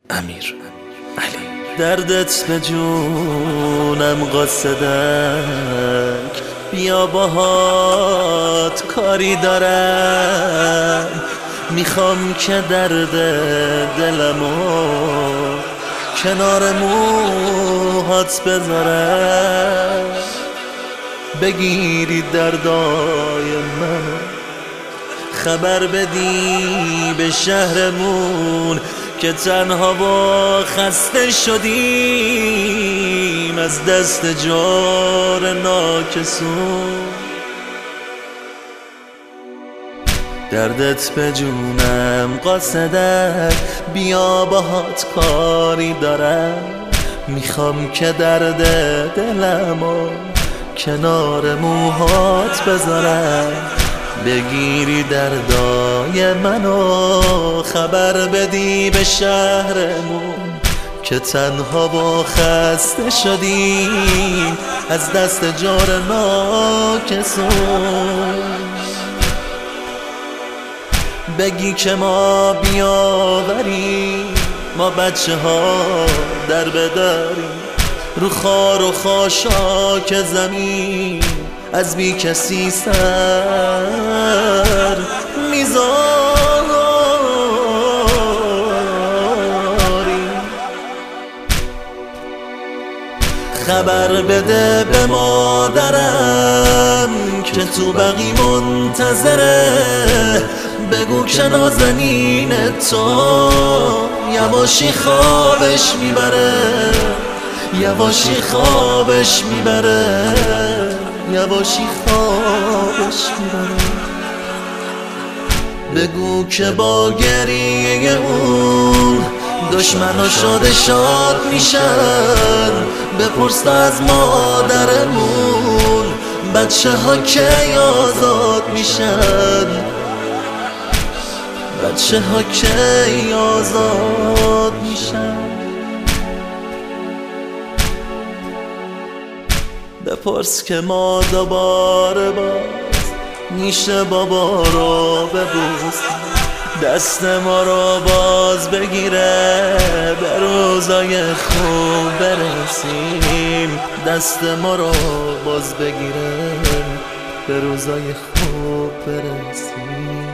امیر علی. دردت به جونم قاصدک، بیا باهات کاری دارم. میخوام که درد دلمو کنار موهات بذارم، بگیری دردای منو، خبر بدی به شهرمون که تنها و خسته شدیم از دست جار ناکسون. دردت به جونم قاصدک، بیا باهات کاری دارم. میخوام که درد دلمو کنار موهات بذارم، بگیری دردای منو، خبر بدی به شهرمون که تنها و خسته شدیم از دست جار ناکسون. بگی که ما بیاوریم، ما بچه ها در بداریم، رو خار و خاشاک زمین از بی کسی سر میذاریم. خبر بده به مادرم که تو بقی منتظره، بگو که نازنین تو یواشی خوابش میبره، یواشی خوابش میبره، یواشی خوابش میبره. بگو که با گریه اون دشمنا شاد میشن، بپرس از مادرمون بچه ها کی آزاد میشن، بچه ها کی آزاد میشن. بپرس که ما دوباره باز نیشه بابا رو ببوسیم، دست ما رو باز بگیره به روزای خوب برسیم، دست ما رو باز بگیره به روزای خوب برسیم.